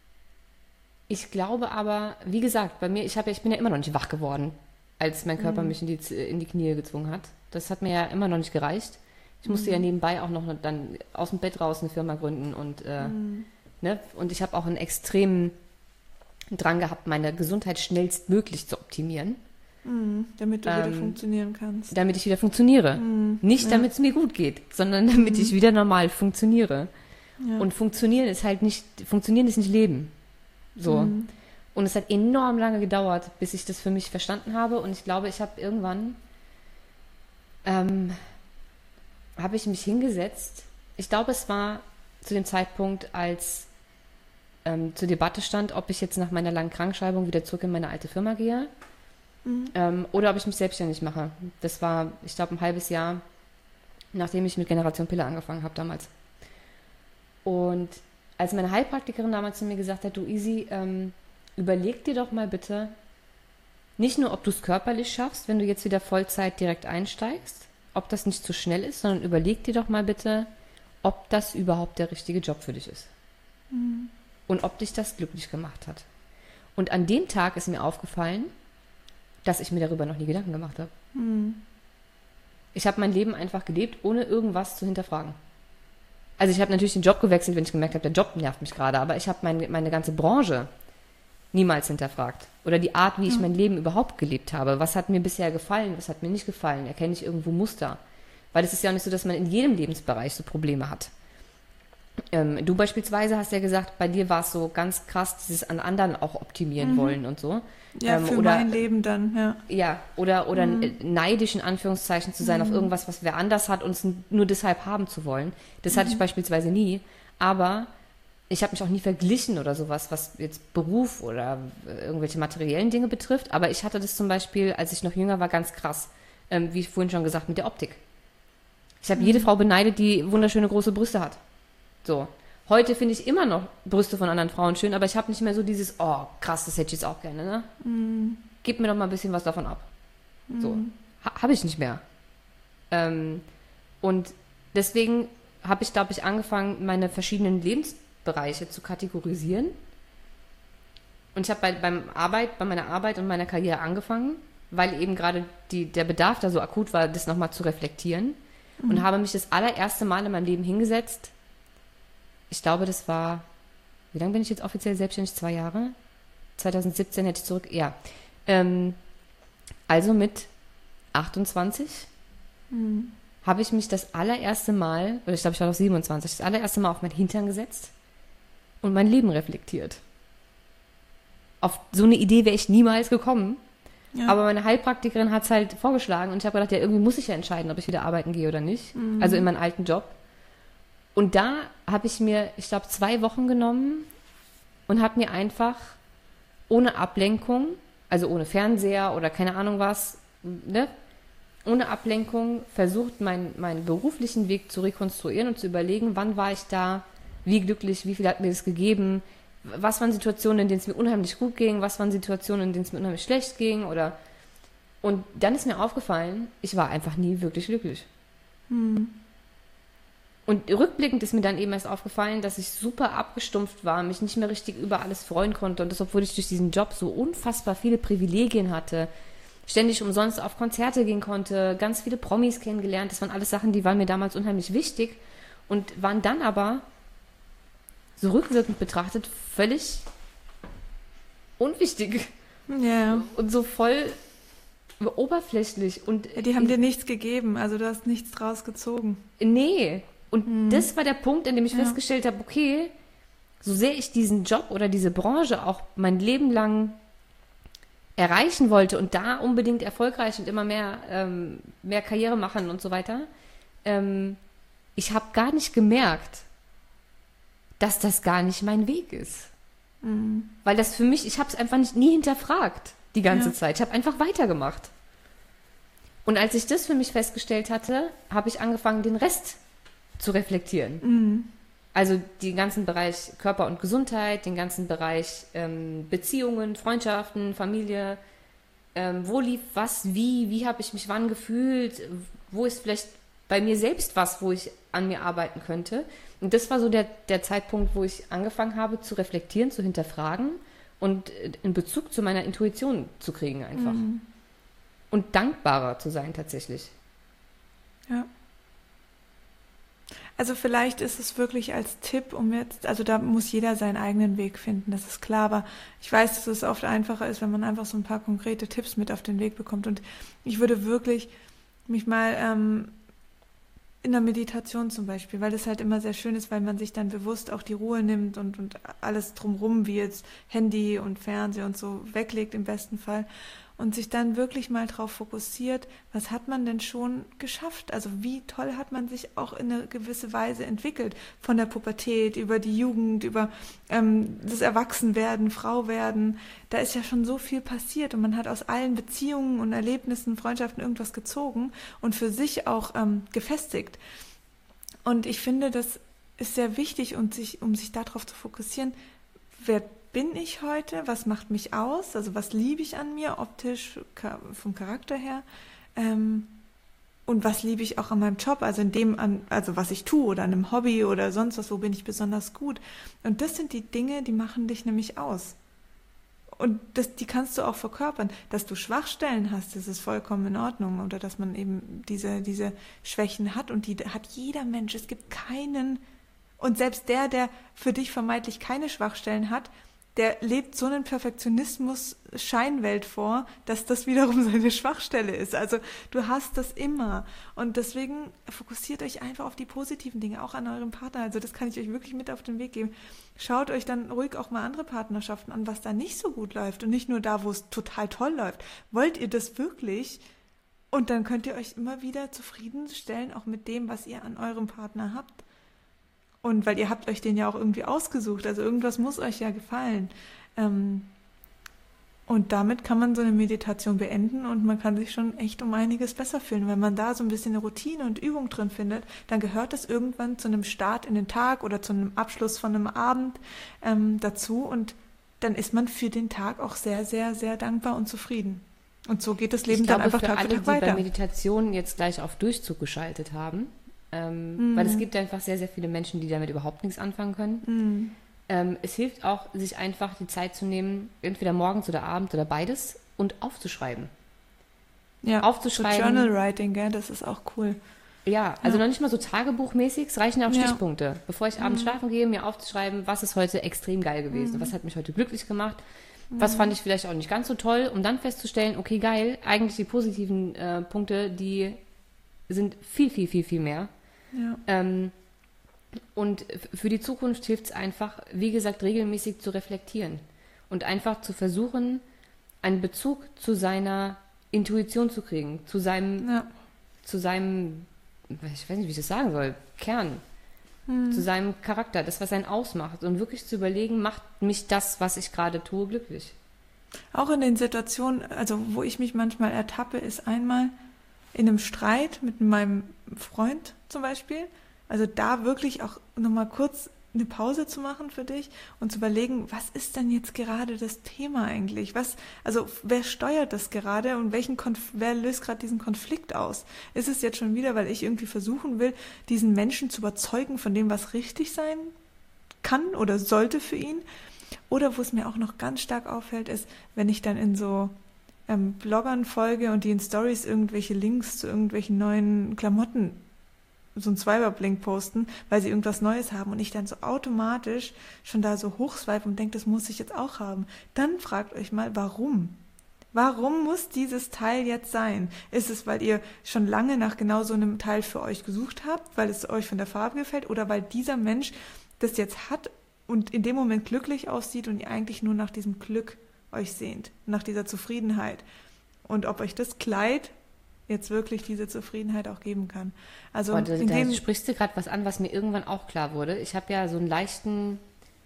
Speaker 2: ich glaube aber, wie gesagt, bei mir, ich, hab ja, ich bin ja immer noch nicht wach geworden, als mein Körper
Speaker 1: Mhm.
Speaker 2: mich in die, Z- in die Knie gezwungen hat. Das hat mir ja immer noch nicht gereicht. Ich musste ja nebenbei auch noch dann aus dem Bett raus eine Firma gründen und, äh,
Speaker 1: Mhm.
Speaker 2: ne? Und ich habe auch einen extremen Drang gehabt, meine Gesundheit schnellstmöglich zu optimieren,
Speaker 1: Mhm. Damit du wieder
Speaker 2: Ähm,
Speaker 1: funktionieren kannst.
Speaker 2: damit ich wieder funktioniere.
Speaker 1: Mhm.
Speaker 2: Nicht,
Speaker 1: Ja.
Speaker 2: damit es mir gut geht, sondern damit
Speaker 1: Mhm.
Speaker 2: ich wieder normal funktioniere.
Speaker 1: Ja.
Speaker 2: Und funktionieren ist halt nicht, funktionieren ist nicht Leben. So.
Speaker 1: Mhm.
Speaker 2: Und es hat enorm lange gedauert, bis ich das für mich verstanden habe. Und ich glaube, ich habe irgendwann, ähm, habe ich mich hingesetzt. Ich glaube, es war zu dem Zeitpunkt, als ähm, zur Debatte stand, ob ich jetzt nach meiner langen Krankschreibung wieder zurück in meine alte Firma gehe
Speaker 1: Mhm.
Speaker 2: ähm, oder ob ich mich selbstständig mache. Das war, ich glaube, ein halbes Jahr, nachdem ich mit Generation Pille angefangen habe damals. Und als meine Heilpraktikerin damals zu mir gesagt hat, du Easy, ähm, überleg dir doch mal bitte, nicht nur, ob du es körperlich schaffst, wenn du jetzt wieder Vollzeit direkt einsteigst, ob das nicht zu schnell ist, sondern überleg dir doch mal bitte, ob das überhaupt der richtige Job für dich ist.
Speaker 1: Mhm.
Speaker 2: Und ob dich das glücklich gemacht hat. Und an dem Tag ist mir aufgefallen, dass ich mir darüber noch nie Gedanken gemacht habe.
Speaker 1: Mhm.
Speaker 2: Ich habe mein Leben einfach gelebt, ohne irgendwas zu hinterfragen. Also ich habe natürlich den Job gewechselt, wenn ich gemerkt habe, der Job nervt mich gerade, aber ich habe meine, meine ganze Branche niemals hinterfragt. Oder die Art, wie ich
Speaker 1: Ja.
Speaker 2: mein Leben überhaupt gelebt habe. Was hat mir bisher gefallen, was hat mir nicht gefallen? Erkenne ich irgendwo Muster? Weil es ist ja auch nicht so, dass man in jedem Lebensbereich so Probleme hat. Ähm, du beispielsweise hast ja gesagt, bei dir war es so ganz krass, dieses an anderen auch optimieren mhm. wollen und so.
Speaker 1: Ja,
Speaker 2: ähm,
Speaker 1: für
Speaker 2: oder,
Speaker 1: mein Leben dann, ja.
Speaker 2: Ja, oder, oder
Speaker 1: Mhm.
Speaker 2: neidisch in Anführungszeichen zu sein mhm. auf irgendwas, was wer anders hat und es nur deshalb haben zu wollen. Das mhm. hatte ich beispielsweise nie. Aber ich habe mich auch nie verglichen oder sowas, was jetzt Beruf oder irgendwelche materiellen Dinge betrifft. Aber ich hatte das zum Beispiel, als ich noch jünger war, ganz krass, ähm, wie vorhin schon gesagt, mit der Optik. Ich habe mhm. jede Frau beneidet, die wunderschöne große Brüste hat. So. Heute finde ich immer noch Brüste von anderen Frauen schön, aber ich habe nicht mehr so dieses, oh, krass, das hätte ich jetzt auch gerne, ne? Mm. Gib mir doch mal ein bisschen was davon ab. Mm. So. Ha- habe ich nicht mehr. Ähm, und deswegen habe ich, glaube ich, angefangen, meine verschiedenen Lebensbereiche zu kategorisieren. Und ich habe bei, beim Arbeit, bei meiner Arbeit und meiner Karriere angefangen, weil eben gerade die, der Bedarf da so akut war, das nochmal zu reflektieren. Mm. Und habe mich das allererste Mal in meinem Leben hingesetzt. Ich glaube, das war, wie lange bin ich jetzt offiziell selbstständig? Zwei Jahre? zwanzig siebzehn hätte ich zurück, ja. Ähm, also mit achtundzwanzig mhm. habe ich mich das allererste Mal, oder ich glaube, ich war noch siebenundzwanzig, das allererste Mal auf mein Hintern gesetzt und mein Leben reflektiert. Auf so eine Idee wäre ich niemals gekommen. Ja. Aber meine Heilpraktikerin hat es halt vorgeschlagen und ich habe gedacht, ja, irgendwie muss ich ja entscheiden, ob ich wieder arbeiten gehe oder nicht. Mhm. Also in meinen alten Job. Und da habe ich mir, ich glaube, zwei Wochen genommen und habe mir einfach ohne Ablenkung, also ohne Fernseher oder keine Ahnung was, ne, ohne Ablenkung versucht, mein, meinen beruflichen Weg zu rekonstruieren und zu überlegen, wann war ich da, wie glücklich, wie viel hat mir das gegeben, was waren Situationen, in denen es mir unheimlich gut ging, was waren Situationen, in denen es mir unheimlich schlecht ging oder und dann ist mir aufgefallen, ich war einfach nie wirklich glücklich. Hm. Und rückblickend ist mir dann eben erst aufgefallen, dass ich super abgestumpft war, mich nicht mehr richtig über alles freuen konnte und das, obwohl ich durch diesen Job so unfassbar viele Privilegien hatte, ständig umsonst auf Konzerte gehen konnte, ganz viele Promis kennengelernt, das waren alles Sachen, die waren mir damals unheimlich wichtig und waren dann aber so rückwirkend betrachtet völlig unwichtig.
Speaker 1: Ja.
Speaker 2: Und so voll oberflächlich. Und
Speaker 1: ja, die haben ich, dir nichts gegeben, also du hast nichts draus gezogen.
Speaker 2: Nee. Und hm. das war der Punkt, an dem ich ja. festgestellt habe, okay, so sehr ich diesen Job oder diese Branche auch mein Leben lang erreichen wollte und da unbedingt erfolgreich und immer mehr, ähm, mehr Karriere machen und so weiter, ähm, ich habe gar nicht gemerkt, dass das gar nicht mein Weg ist. Mhm. Weil das für mich, ich habe es einfach nicht, nie hinterfragt, die ganze ja. Zeit. Ich habe einfach weitergemacht. Und als ich das für mich festgestellt hatte, habe ich angefangen, den Rest zu reflektieren. Mhm. Also den ganzen Bereich Körper und Gesundheit, den ganzen Bereich ähm, Beziehungen, Freundschaften, Familie. Ähm, wo lief was, wie, wie habe ich mich wann gefühlt? Wo ist vielleicht bei mir selbst was, wo ich an mir arbeiten könnte? Und das war so der, der Zeitpunkt, wo ich angefangen habe zu reflektieren, zu hinterfragen und in Bezug zu meiner Intuition zu kriegen einfach. Mhm. Und dankbarer zu sein tatsächlich.
Speaker 1: Ja. Also vielleicht ist es wirklich als Tipp, um jetzt, also da muss jeder seinen eigenen Weg finden, das ist klar, aber ich weiß, dass es oft einfacher ist, wenn man einfach so ein paar konkrete Tipps mit auf den Weg bekommt und ich würde wirklich mich mal ähm, in der Meditation zum Beispiel, weil das halt immer sehr schön ist, weil man sich dann bewusst auch die Ruhe nimmt und, und alles drumrum, wie jetzt Handy und Fernseher und so weglegt im besten Fall und sich dann wirklich mal drauf fokussiert, was hat man denn schon geschafft? Also wie toll hat man sich auch in eine gewisse Weise entwickelt, von der Pubertät über die Jugend, über ähm, das Erwachsenwerden, Frauwerden. Da ist ja schon so viel passiert und man hat aus allen Beziehungen und Erlebnissen, Freundschaften irgendwas gezogen und für sich auch ähm, gefestigt. Und ich finde, das ist sehr wichtig, und sich, um sich darauf zu fokussieren, wer bin ich heute, was macht mich aus, also was liebe ich an mir, optisch, vom Charakter her, ähm, und was liebe ich auch an meinem Job, also in dem, an, also was ich tue oder an einem Hobby oder sonst was, wo bin ich besonders gut. Und das sind die Dinge, die machen dich nämlich aus. Und das, die kannst du auch verkörpern. Dass du Schwachstellen hast, das ist vollkommen in Ordnung. Oder dass man eben diese, diese Schwächen hat, und die hat jeder Mensch. Es gibt keinen, und selbst der, der für dich vermeintlich keine Schwachstellen hat, der lebt so einen Perfektionismus-Scheinwelt vor, dass das wiederum seine Schwachstelle ist. Also du hast das immer. Und deswegen fokussiert euch einfach auf die positiven Dinge, auch an eurem Partner. Also das kann ich euch wirklich mit auf den Weg geben. Schaut euch dann ruhig auch mal andere Partnerschaften an, was da nicht so gut läuft und nicht nur da, wo es total toll läuft. Wollt ihr das wirklich? Und dann könnt ihr euch immer wieder zufriedenstellen, auch mit dem, was ihr an eurem Partner habt. Und weil ihr habt euch den ja auch irgendwie ausgesucht, also irgendwas muss euch ja gefallen. Ähm, und damit kann man so eine Meditation beenden und man kann sich schon echt um einiges besser fühlen. Wenn man da so ein bisschen eine Routine und Übung drin findet, dann gehört das irgendwann zu einem Start in den Tag oder zu einem Abschluss von einem Abend ähm, dazu und dann ist man für den Tag auch sehr, sehr, sehr dankbar und zufrieden. Und so geht das Leben
Speaker 2: ich glaube,
Speaker 1: dann einfach
Speaker 2: für
Speaker 1: Tag
Speaker 2: alle,
Speaker 1: für Tag
Speaker 2: die
Speaker 1: weiter.
Speaker 2: bei Meditation jetzt gleich auf Durchzug geschaltet haben, ähm,
Speaker 1: Mhm.
Speaker 2: weil es gibt einfach sehr, sehr viele Menschen, die damit überhaupt nichts anfangen können.
Speaker 1: Mhm.
Speaker 2: Ähm, es hilft auch, sich einfach die Zeit zu nehmen, entweder morgens oder abends oder beides und aufzuschreiben.
Speaker 1: Ja,
Speaker 2: aufzuschreiben.
Speaker 1: So Journal Writing, gell, das ist auch cool.
Speaker 2: Ja, also
Speaker 1: Ja.
Speaker 2: noch nicht mal so tagebuchmäßig, es reichen ja auch
Speaker 1: Ja.
Speaker 2: Stichpunkte. Bevor ich abends schlafen gehe, mir aufzuschreiben, was ist heute extrem geil gewesen, was hat mich heute glücklich gemacht, was fand ich vielleicht auch nicht ganz so toll, um dann festzustellen, okay, geil, eigentlich die positiven äh, Punkte, die sind viel, viel, viel, viel mehr.
Speaker 1: Ja.
Speaker 2: Ähm, und f- für die Zukunft hilft es einfach, wie gesagt, regelmäßig zu reflektieren und einfach zu versuchen, einen Bezug zu seiner Intuition zu kriegen, zu seinem,
Speaker 1: Ja.
Speaker 2: zu seinem, ich weiß nicht, wie ich das sagen soll, Kern, zu seinem Charakter, das, was einen ausmacht und wirklich zu überlegen, macht mich das, was ich gerade tue, glücklich.
Speaker 1: Auch in den Situationen, also wo ich mich manchmal ertappe, ist einmal in einem Streit mit meinem Freund zum Beispiel, also da wirklich auch nochmal kurz eine Pause zu machen für dich und zu überlegen, was ist denn jetzt gerade das Thema eigentlich? Was, also wer steuert das gerade und welchen Konf- wer löst gerade diesen Konflikt aus? Ist es jetzt schon wieder, weil ich irgendwie versuchen will, diesen Menschen zu überzeugen von dem, was richtig sein kann oder sollte für ihn? Oder wo es mir auch noch ganz stark auffällt, ist, wenn ich dann in so ähm, Bloggern folge und die in Stories irgendwelche Links zu irgendwelchen neuen Klamotten, so ein Swipe-Up-Link posten, weil sie irgendwas Neues haben und ich dann so automatisch schon da so hochswipe und denke, das muss ich jetzt auch haben. Dann fragt euch mal, warum? Warum muss dieses Teil jetzt sein? Ist es, weil ihr schon lange nach genau so einem Teil für euch gesucht habt, weil es euch von der Farbe gefällt oder weil dieser Mensch das jetzt hat und in dem Moment glücklich aussieht und ihr eigentlich nur nach diesem Glück euch sehnt, nach dieser Zufriedenheit. Und ob euch das Kleid jetzt wirklich diese Zufriedenheit auch geben kann. Also
Speaker 2: Und da,
Speaker 1: in
Speaker 2: da
Speaker 1: dem,
Speaker 2: sprichst du gerade was an, was mir irgendwann auch klar wurde. Ich habe ja so einen leichten,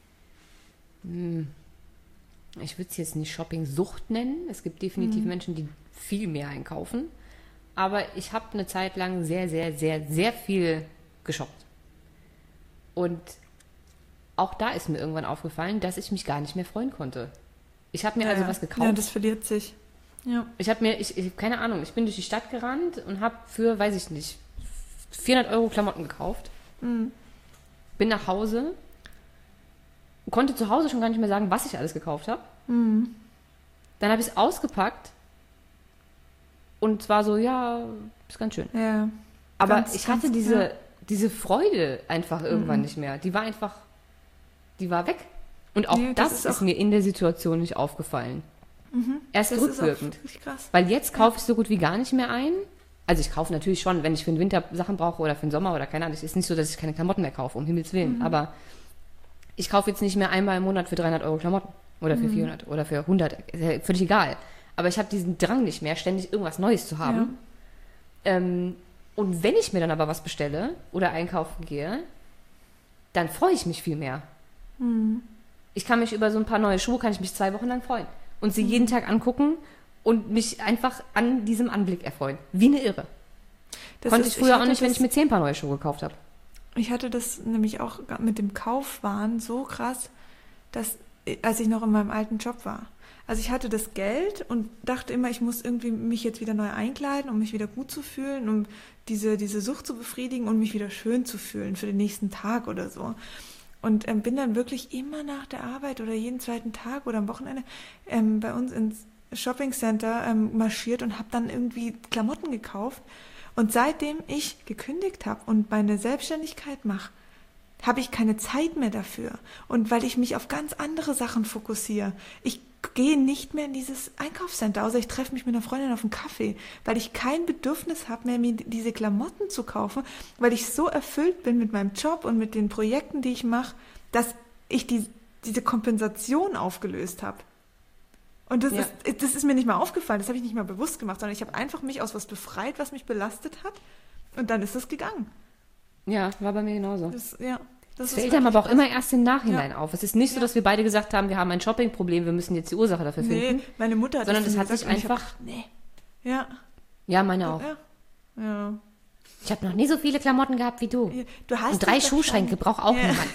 Speaker 2: hm, ich würde es jetzt nicht Shopping-Sucht nennen. Es gibt definitiv Menschen, die viel mehr einkaufen. Aber ich habe eine Zeit lang sehr, sehr, sehr, sehr viel geshoppt. Und auch da ist mir irgendwann aufgefallen, dass ich mich gar nicht mehr freuen konnte. Ich habe mir
Speaker 1: ja,
Speaker 2: also
Speaker 1: ja.
Speaker 2: was gekauft.
Speaker 1: Ja, das verliert sich. Ja.
Speaker 2: Ich habe mir, ich, ich keine Ahnung, ich bin durch die Stadt gerannt und habe für, weiß ich nicht, vierhundert Euro Klamotten gekauft.
Speaker 1: Mhm.
Speaker 2: Bin nach Hause, konnte zu Hause schon gar nicht mehr sagen, was ich alles gekauft habe.
Speaker 1: Mhm.
Speaker 2: Dann habe ich es ausgepackt und zwar so, ja, ist ganz schön.
Speaker 1: Ja.
Speaker 2: Aber
Speaker 1: Ganz,
Speaker 2: ich hatte
Speaker 1: ganz,
Speaker 2: diese,
Speaker 1: ja.
Speaker 2: diese Freude einfach irgendwann nicht mehr. Die war einfach, die war weg. Und auch
Speaker 1: Nee, das
Speaker 2: das,
Speaker 1: ist
Speaker 2: ist,
Speaker 1: auch-
Speaker 2: mir in der Situation nicht aufgefallen. Erst
Speaker 1: Das ist auch
Speaker 2: rückwirkend.
Speaker 1: wirklich krass.
Speaker 2: Weil jetzt kaufe ich so gut wie gar nicht mehr ein. Also ich kaufe natürlich schon, wenn ich für den Winter Sachen brauche oder für den Sommer oder keine Ahnung. Es ist nicht so, dass ich keine Klamotten mehr kaufe, um Himmels Willen. Aber ich kaufe jetzt nicht mehr einmal im Monat für dreihundert Euro Klamotten oder für vierhundert oder für hundert. Ist ja völlig egal. Aber ich habe diesen Drang nicht mehr, ständig irgendwas Neues zu haben. Ähm, und wenn ich mir dann aber was bestelle oder einkaufen gehe, dann freue ich mich viel mehr. Ich kann mich über so ein paar neue Schuhe, kann ich mich zwei Wochen lang freuen. Und sie jeden Tag angucken und mich einfach an diesem Anblick erfreuen. Wie eine Irre.
Speaker 1: Das
Speaker 2: Konnte
Speaker 1: ist-
Speaker 2: ich früher auch
Speaker 1: hatte
Speaker 2: nicht, wenn
Speaker 1: das-
Speaker 2: ich mir zehn Paar neue Schuhe gekauft habe.
Speaker 1: Ich hatte das nämlich auch mit dem Kaufwahn so krass, dass, als ich noch in meinem alten Job war. Also ich hatte das Geld und dachte immer, ich muss irgendwie mich jetzt wieder neu einkleiden, um mich wieder gut zu fühlen, um diese, diese Sucht zu befriedigen und mich wieder schön zu fühlen für den nächsten Tag oder so. Und ähm, bin dann wirklich immer nach der Arbeit oder jeden zweiten Tag oder am Wochenende ähm, bei uns ins Shoppingcenter ähm, marschiert und habe dann irgendwie Klamotten gekauft. Und seitdem ich gekündigt habe und meine Selbstständigkeit mache, habe ich keine Zeit mehr dafür. Und weil ich mich auf ganz andere Sachen fokussiere. Ich gehe nicht mehr in dieses Einkaufscenter, außer ich treffe mich mit einer Freundin auf einen Kaffee, weil ich kein Bedürfnis habe mehr, mir diese Klamotten zu kaufen, weil ich so erfüllt bin mit meinem Job und mit den Projekten, die ich mache, dass ich die, diese Kompensation aufgelöst habe. Und das,
Speaker 2: Ja.
Speaker 1: ist, das ist mir nicht mal aufgefallen, das habe ich nicht mal bewusst gemacht, sondern ich habe einfach mich aus was befreit, was mich belastet hat, und dann ist es gegangen.
Speaker 2: Ja, war bei mir genauso.
Speaker 1: Das, ja,
Speaker 2: Das
Speaker 1: ist
Speaker 2: fällt einem
Speaker 1: wirklich
Speaker 2: aber auch
Speaker 1: krass.
Speaker 2: immer erst im Nachhinein
Speaker 1: Ja.
Speaker 2: auf. Es ist nicht so,
Speaker 1: Ja.
Speaker 2: dass wir beide gesagt haben, wir haben ein Shoppingproblem, wir müssen jetzt die Ursache dafür finden.
Speaker 1: Nee, meine Mutter hat
Speaker 2: Sondern
Speaker 1: das
Speaker 2: das hat
Speaker 1: gesagt
Speaker 2: sich
Speaker 1: und ich hab
Speaker 2: einfach-
Speaker 1: gedacht, nee. Ja,
Speaker 2: Ja, meine auch.
Speaker 1: ja, ja.
Speaker 2: Ich habe noch nie so viele Klamotten gehabt wie du.
Speaker 1: Ja, Du hast
Speaker 2: Und drei
Speaker 1: dich doch
Speaker 2: Schuhschränke
Speaker 1: schon-
Speaker 2: braucht auch
Speaker 1: Ja.
Speaker 2: niemand.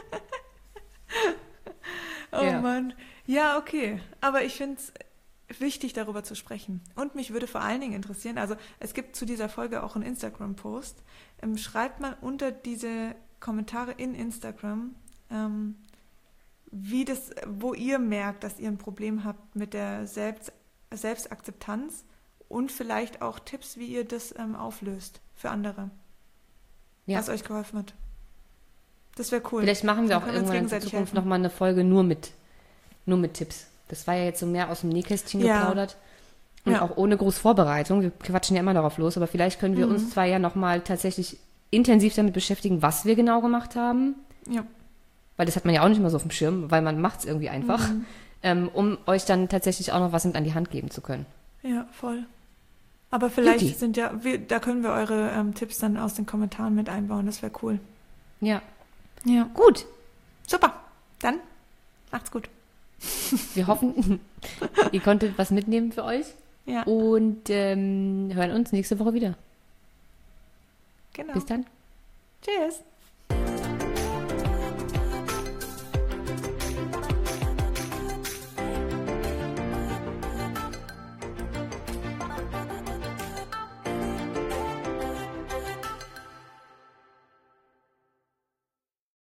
Speaker 1: Oh
Speaker 2: Ja.
Speaker 1: Mann. Ja, okay. Aber ich finde es wichtig, darüber zu sprechen. Und mich würde vor allen Dingen interessieren, also es gibt zu dieser Folge auch einen Instagram-Post. Ähm, schreibt mal unter diese Kommentare in Instagram, ähm, wie das, wo ihr merkt, dass ihr ein Problem habt mit der Selbst, Selbstakzeptanz und vielleicht auch Tipps, wie ihr das ähm, auflöst für andere,
Speaker 2: Ja.
Speaker 1: was euch geholfen hat. Das wäre cool.
Speaker 2: Vielleicht machen wir
Speaker 1: Dann
Speaker 2: auch
Speaker 1: können wir uns
Speaker 2: irgendwann in
Speaker 1: gegenseitig
Speaker 2: Zukunft
Speaker 1: helfen.
Speaker 2: nochmal eine Folge nur mit, nur mit Tipps. Das war ja jetzt so mehr aus dem Nähkästchen
Speaker 1: Ja.
Speaker 2: geplaudert. Und
Speaker 1: Ja.
Speaker 2: auch ohne groß Vorbereitung. Wir quatschen ja immer darauf los, aber vielleicht können wir
Speaker 1: Mhm.
Speaker 2: uns zwar ja nochmal tatsächlich intensiv damit beschäftigen, was wir genau gemacht haben.
Speaker 1: Ja.
Speaker 2: Weil das hat man ja auch nicht mehr so auf dem Schirm, weil man macht es irgendwie einfach.
Speaker 1: Mhm.
Speaker 2: Ähm, um euch dann tatsächlich auch noch was mit an die Hand geben zu können.
Speaker 1: Ja, voll. Aber vielleicht
Speaker 2: Juti.
Speaker 1: sind ja, wir, da können wir eure ähm, Tipps dann aus den Kommentaren mit einbauen. Das wäre cool.
Speaker 2: Ja,
Speaker 1: Ja.
Speaker 2: gut.
Speaker 1: Super. Dann macht's gut.
Speaker 2: Wir hoffen, ihr konntet was mitnehmen für euch
Speaker 1: Ja,
Speaker 2: und ähm, hören uns nächste Woche wieder.
Speaker 1: genau.
Speaker 2: Bis dann.
Speaker 1: Tschüss.